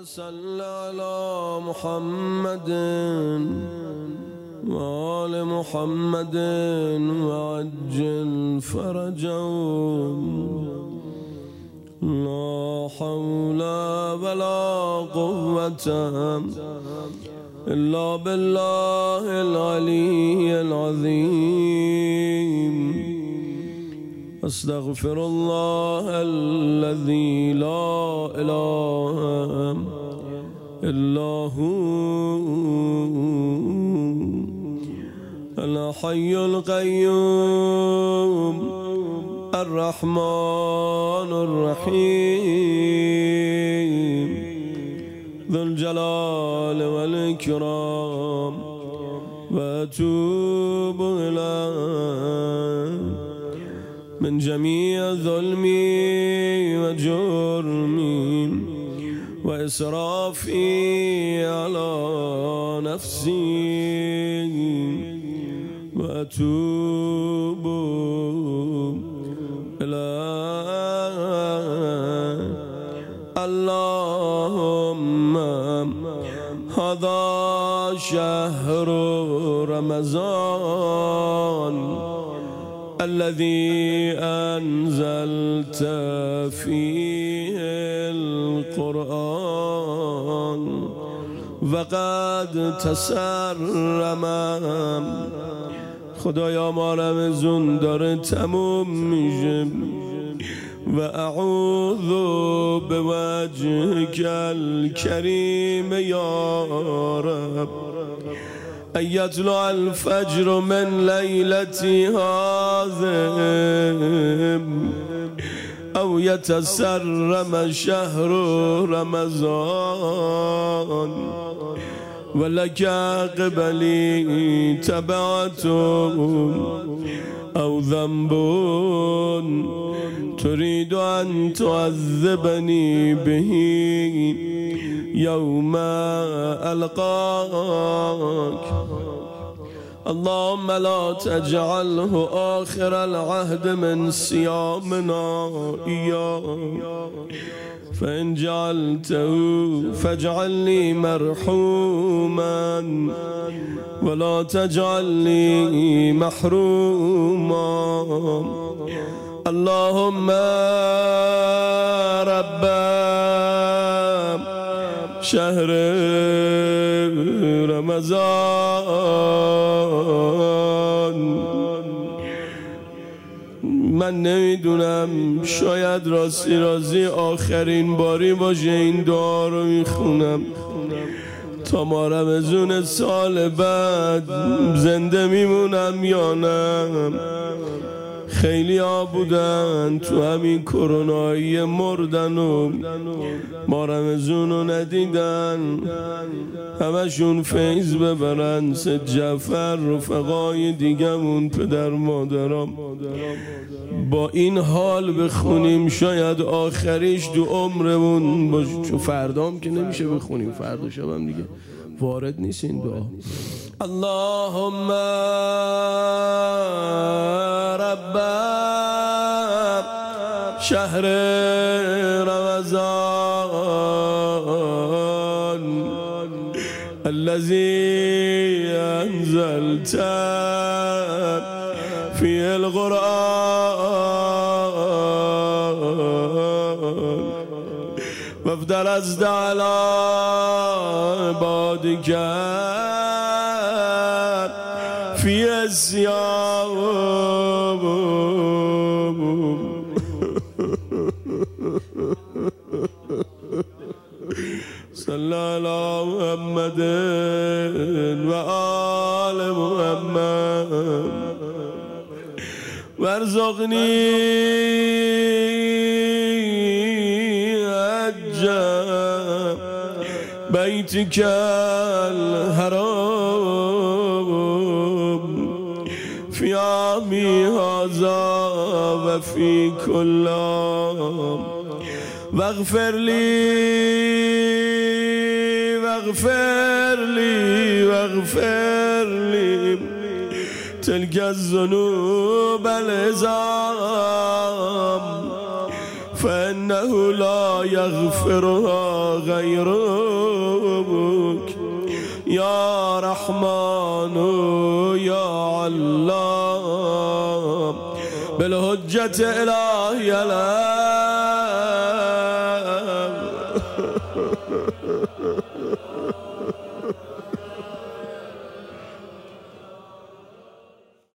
صل على محمد وآل محمد وعجل فرجهم. لا حول ولا قوة إلا بالله العلي العظيم. أستغفر الله الذي لا إله إلا هو الحي القيوم الرحمن الرحيم ذو الجلال والإكرام. وأتوب إليه من جميع ظلمي وجرمي وإسرافي على نفسي، وأتوب إليه. اللهم هذا شهر رمضان الذي أنزلت فيه القرآن، وقد تسرم. خدایا ما رمضان داره تموم میشه و اعوذ بوجهك الكريم یا رب أن يطلع الفجر من ليلة هذه أو يتسرم شهر رمضان ولك قبلي تبعة أو ذنب تريد أن تعذبني به يوم ألقاك. اللهم لا تجعله آخر العهد من صيامنا إياه، فإن جعلته فاجعلني مرحوما ولا تجعلني محروما. اللهم رب شهر رمضان، من نمیدونم، شاید راستی آخرین باری باشه این دعا رو میخونم تا ما رمضان سال بعد زنده میمونم یا نه. خیلی ها بودن تو همین کرونایی مردن و ما رمضان رو ندیدن، همشون فیض ببرن. سید جعفر، رفقای دیگمون، پدر مادرام، با این حال بخونیم شاید آخریش دو عمرمون باشه، چون فردام که نمیشه بخونیم، فردا شبم دیگه وارد نیست این دعا. اللهم رب شهر رمضان الذي أنزلت فيه القرآن وافضل أزد على عبادك في الصيام. صلى على محمد وآل محمد وارزقني حج بيتك الحرام في عامي هذا وفي كل عام، واغفر لي واغفر لي واغفر لي تلك الذنوب العظام فإنه لا يغفرها غيرك يا رحمن يا علام بالحجة إلهي